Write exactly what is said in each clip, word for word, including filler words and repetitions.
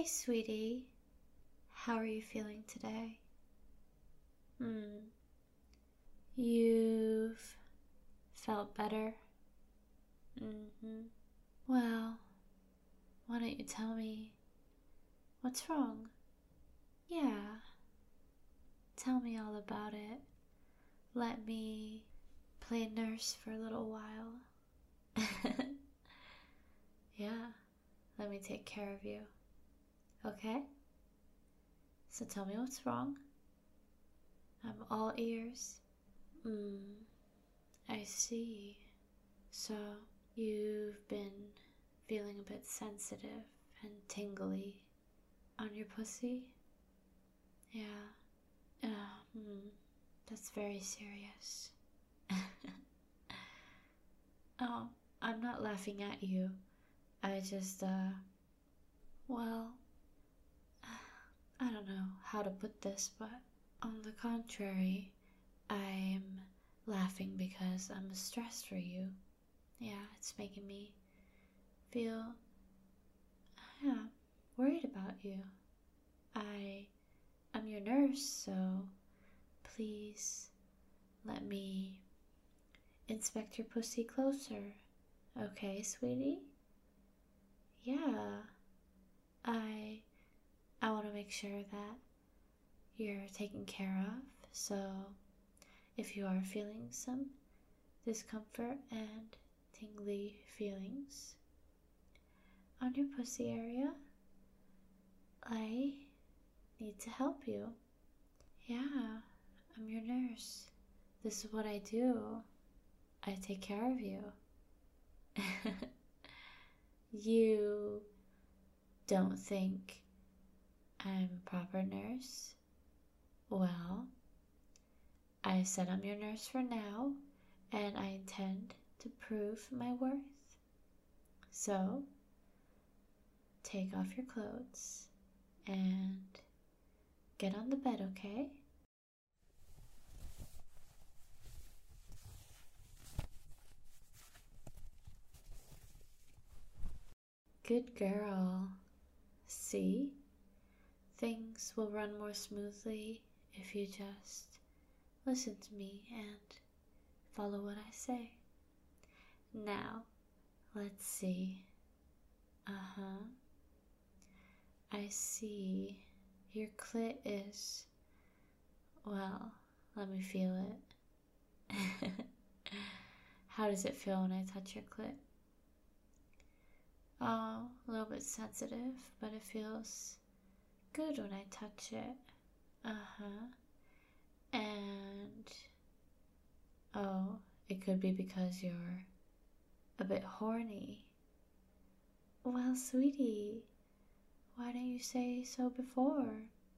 sweetie. How are you feeling today? Hmm. You've felt better? Mm-hmm. Well, why don't you tell me what's wrong? Yeah, tell me all about it. Let me play nurse for a little while. Yeah, let me take care of you. Okay? So tell me what's wrong. I'm all ears. Hmm, I see. So you've been feeling a bit sensitive and tingly on your pussy? Yeah. Uh, hmm, that's very serious. Oh, I'm not laughing at you. I just, uh, well, I don't know how to put this, but on the contrary, I'm laughing because I'm stressed for you. Yeah, it's making me feel, yeah, worried about you. I, I'm your nurse, so please let me inspect your pussy closer. Okay, sweetie? Yeah, I, I want to make sure that you're taken care of, so if you are feeling some discomfort and tingly feelings on your pussy area, I need to help you. Yeah, I'm your nurse. This is what I do. I take care of you. You don't think I'm a proper nurse? Well, I said I'm your nurse for now, and I intend to prove my worth. So, take off your clothes and get on the bed, okay? Good girl. See? Things will run more smoothly if you just listen to me and follow what I say. Now, let's see. Uh-huh. I see. Your clit is... Well, let me feel it. How does it feel when I touch your clit? Oh, a little bit sensitive, but it feels good when I touch it. Uh-huh. And... Oh, it could be because you're a bit horny. Well, sweetie, why didn't you say so before?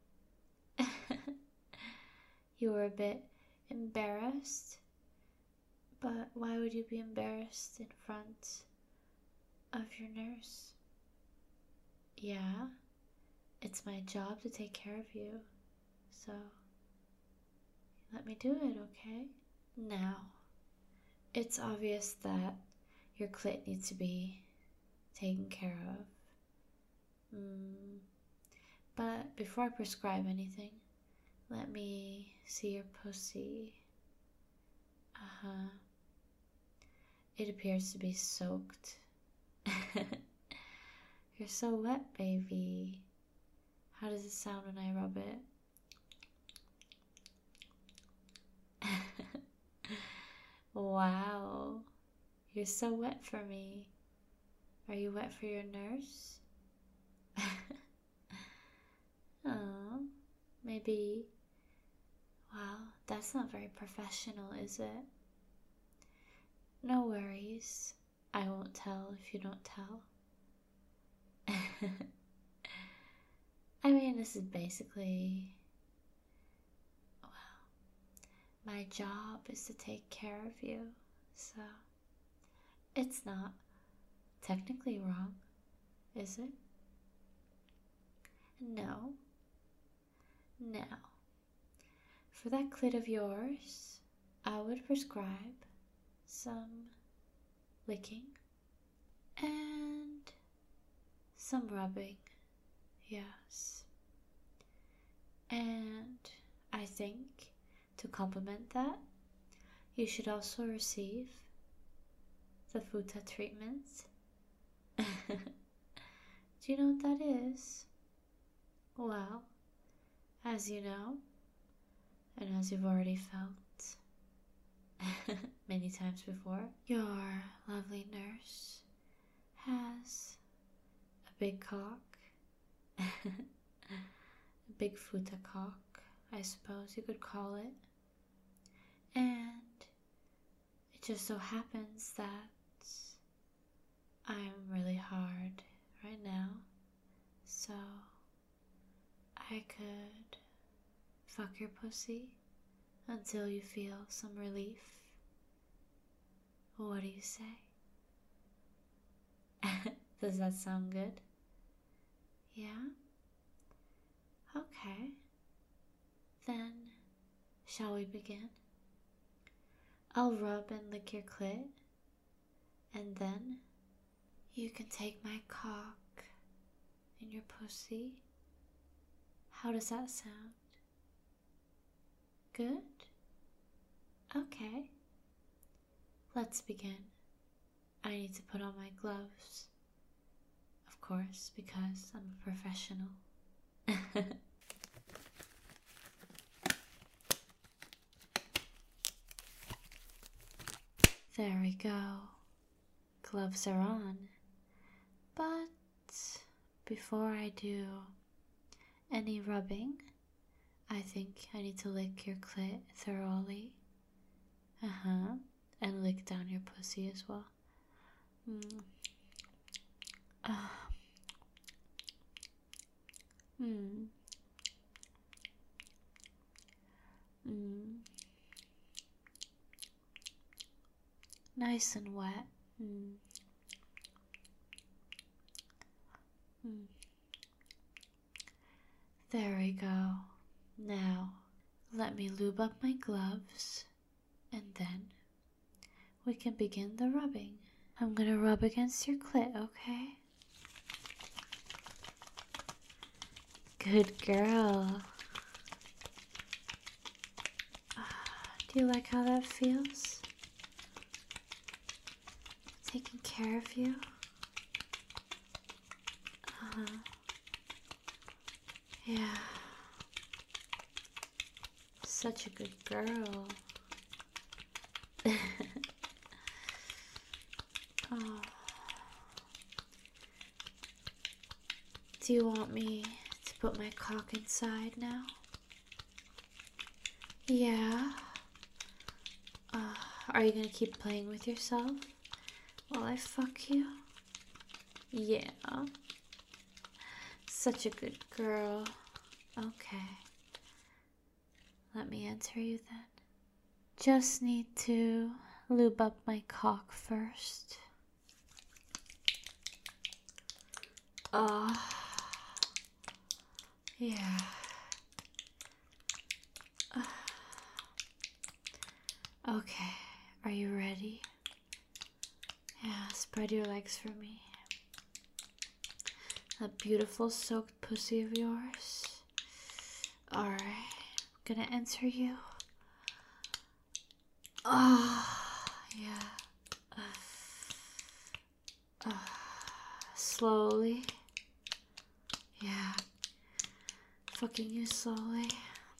You were a bit embarrassed? But why would you be embarrassed in front of your nurse? Yeah, it's my job to take care of you, so let me do it, okay? Now, it's obvious that your clit needs to be taken care of. Mm, but before I prescribe anything, let me see your pussy. Uh-huh. It appears to be soaked. You're so wet, baby. How does it sound when I rub it? Wow. You're so wet for me. Are you wet for your nurse? Oh, maybe. Wow, that's not very professional, is it? No worries. I won't tell if you don't tell. I mean, this is basically, well, my job is to take care of you, so it's not technically wrong, is it? No. Now, for that clit of yours, I would prescribe some licking and some rubbing. Yes. And I think to complement that, you should also receive the Futa treatment. Do you know what that is? Well, as you know, and as you've already felt many times before, your lovely nurse has a big cock. A big Futa cock, I suppose you could call it. And it just so happens that I'm really hard right now, so I could fuck your pussy until you feel some relief. What do you say? Does that sound good? Yeah? Okay. Then, shall we begin? I'll rub and lick your clit, and then you can take my cock in your pussy. How does that sound? Good? Okay. Let's begin. I need to put on my gloves. Of course, because I'm a professional. There we go. Gloves are on. But before I do any rubbing, I think I need to lick your clit thoroughly. Uh-huh. And lick down your pussy as well. Mm. Uh. Mm. Mm. Nice and wet. Mm. Mm. There we go. Now, let me lube up my gloves, and then we can begin the rubbing. I'm gonna rub against your clit, okay? Good girl. Do you like how that feels? Taking care of you? Uh-huh. Yeah. Such a good girl. Oh. Do you want me to put my cock inside now? Yeah. Uh, are you gonna keep playing with yourself while I fuck you? Yeah. Such a good girl. Okay. Let me enter you then. Just need to lube up my cock first. Ah. Uh, yeah. Uh, okay. Are you ready? Yeah, spread your legs for me. That beautiful soaked pussy of yours. Alright, I'm gonna enter you. Ah, oh, yeah. Uh, uh, slowly. Yeah. Fucking you slowly.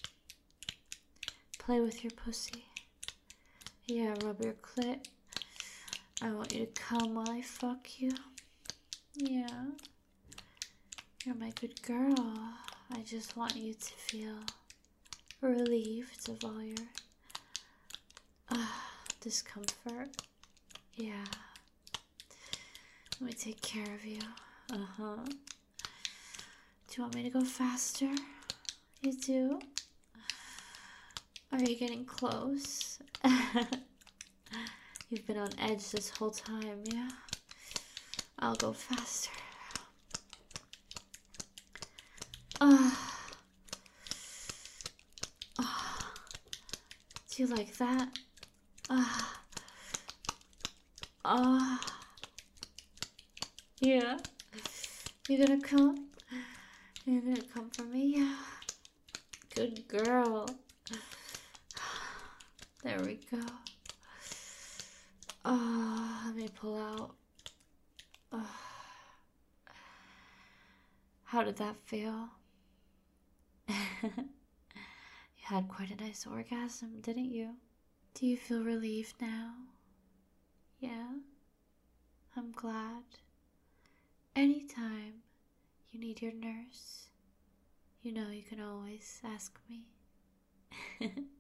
Play with your pussy. Yeah, rub your clit. I want you to come while I fuck you. Yeah. You're my good girl. I just want you to feel relieved of all your uh, discomfort. Yeah. Let me take care of you. Uh-huh. Do you want me to go faster? You do? Are you getting close? You've been on edge this whole time, yeah? I'll go faster. Ah. Uh, uh, do you like that? Ah. Uh, ah. Uh, yeah. You gonna come? You're gonna come for me? Yeah. Good girl. There we go. Oh, let me pull out. Oh. How did that feel? You had quite a nice orgasm, didn't you? Do you feel relieved now? Yeah? I'm glad. Anytime you need your nurse, you know you can always ask me.